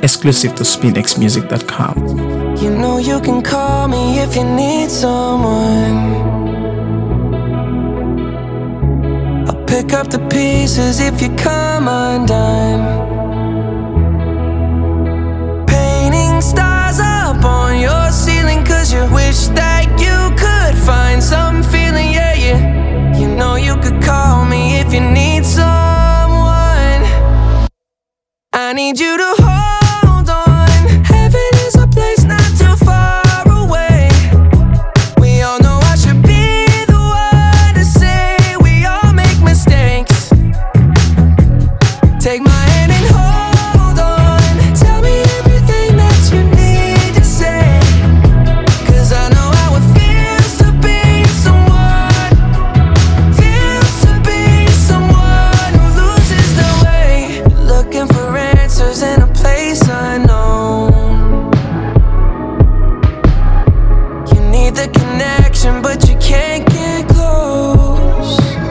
exclusive to SpinXmusic.com. You know you can call me if you need someone. I'll pick up the pieces if you come undone. Painting stars up on your ceiling 'cause you wish that you could find some feeling, yeah, yeah. You know you could call me if you need someone. I need you to hold on. Heaven is a place not too far away. We all know I should be the one to say we all make mistakes. Take my hand and hold on. Tell me everything that you need to say, 'cause I know how it feels to be someone. Feels to be someone who loses their way. Looking for answers in a place unknown. You need the connection, but you can't get close.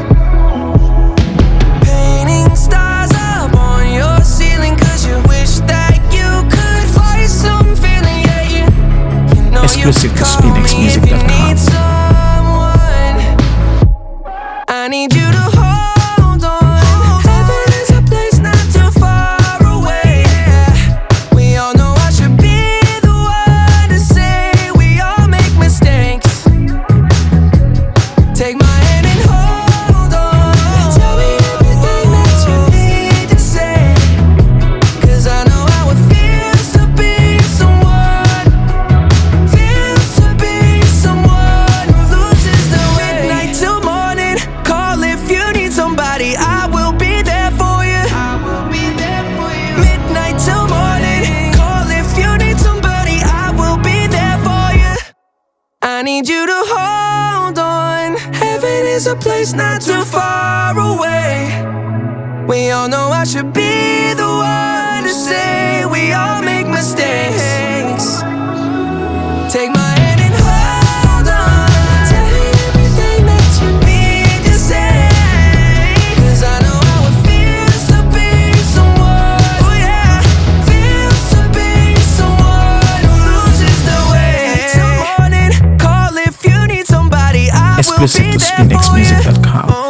Painting stars up on your ceiling 'cause you wish that you could find some feeling, yeah, yeah. You know Exclusive you to could call me if you SpinXmusic.com. need someone. I need you to hold on. Heaven is a place not too far away. We all know I should be the one to say we all make mistakes. Take my hand and hold on. Tell me everything that you need to say, 'cause I know how it feels to be someone. Feels to be someone who loses their way. Midnight till morning, call if you need somebody. I will be there for you. I will be there for you. Midnight till morning, call if you need somebody. I will be there for you. I need you to hold on. Heaven is a place not too far away. We all know I should be the one to say we all make mistakes. Take my hand and hold on. Tell me everything that you need to say, 'cause I know how it feels to be someone. Oh yeah, feels to be someone who loses their way. Till morning, call if you need somebody. I will Exclusive be to there for you. SpinXmusic.com.